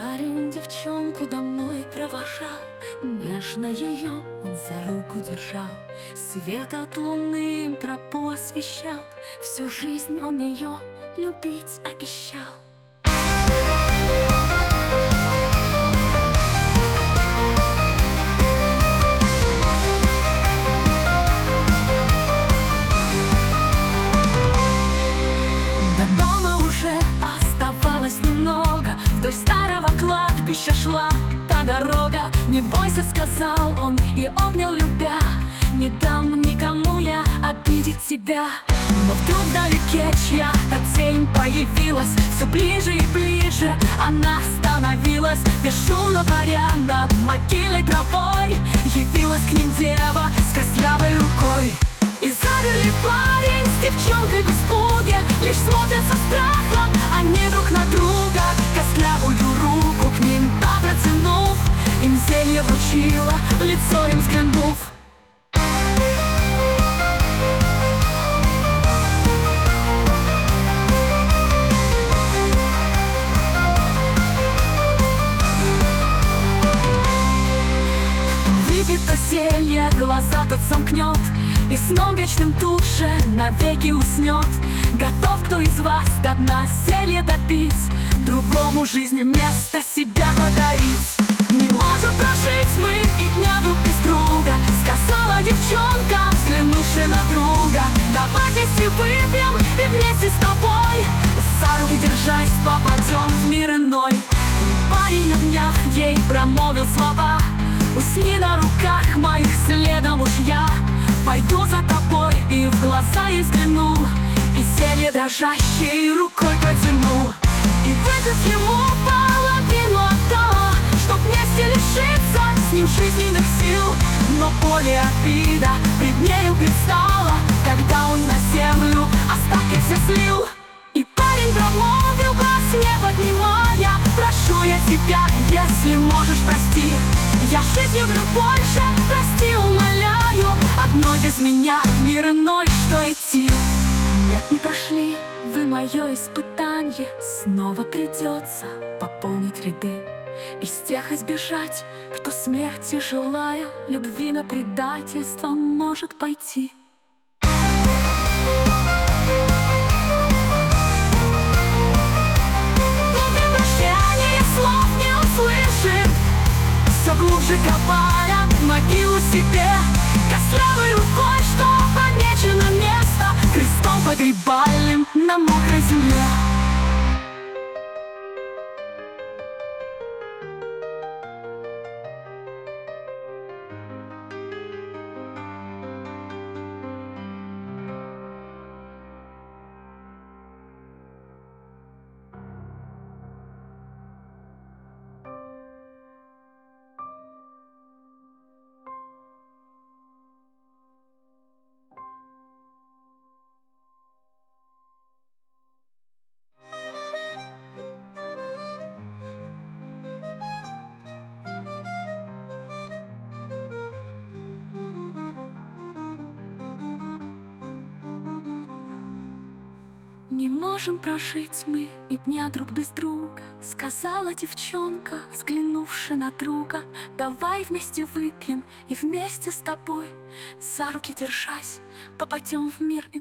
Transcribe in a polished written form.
Парень девчонку домой провожал, нежно ее он за руку держал. Свет от луны им тропу освещал, всю жизнь он ее любить обещал. До дома уже оставалось немного, вдоль старого кладбища шла та дорога. «Не бойся», — сказал он и обнял, любя, «не дам никому я обидеть тебя». Но вдруг вдалеке чья-то тень появилась, все ближе и ближе она становилась. Бесшумно паря над могильной тропой явилась к ним дева с костлявой рукой. И замерли парень с девчонкой в испуге, лишь смотрят со страхом они друг на друга. Костлявую руку к ним та протянув, им зелье вручила, в лицо им взглянув. Выпит то зелье, глаза тот сомкнет, и сном вечным тут же навеки уснет. Готов кто из вас до дна зелье допить, другому жизни вместо себя подарить? Не можем прожить мы и дня друг без друга, сказала девчонка, взглянувши на друга. Давай вместе выпьем и вместе с тобой, за руки держась, попадем в мир иной. И парень на днях ей промолвил слова: усни на руках моих, следом уж я пойду за тобой и в глаза ей взгляну, и зелье дрожащей рукой протяну. И выпив ему половину от того, чтоб вместе лишиться с ним жизненных сил. Но более обида пред нею предстала, когда он на землю остатки все слил. И парень промолвил, глаз не поднимая: прошу я тебя, если можешь, прости. Я жизнь люблю больше, прости, умоляю, одной без меня в мир иной что идти? Нет, не прошли вы мое испытание, снова придется пополнить ряды. Из тех избежать, кто смерти желая, любви на предательство может пойти. Слов не услышит, все глубже копая могилу себе. Костлявой рукой, что помечено место, крестом погребальным на мокрой земле. Не можем прожить мы и дня друг без друга, сказала девчонка, взглянувши на друга. Давай вместе выпьем и вместе с тобой, за руки держась, попадем в мир иной.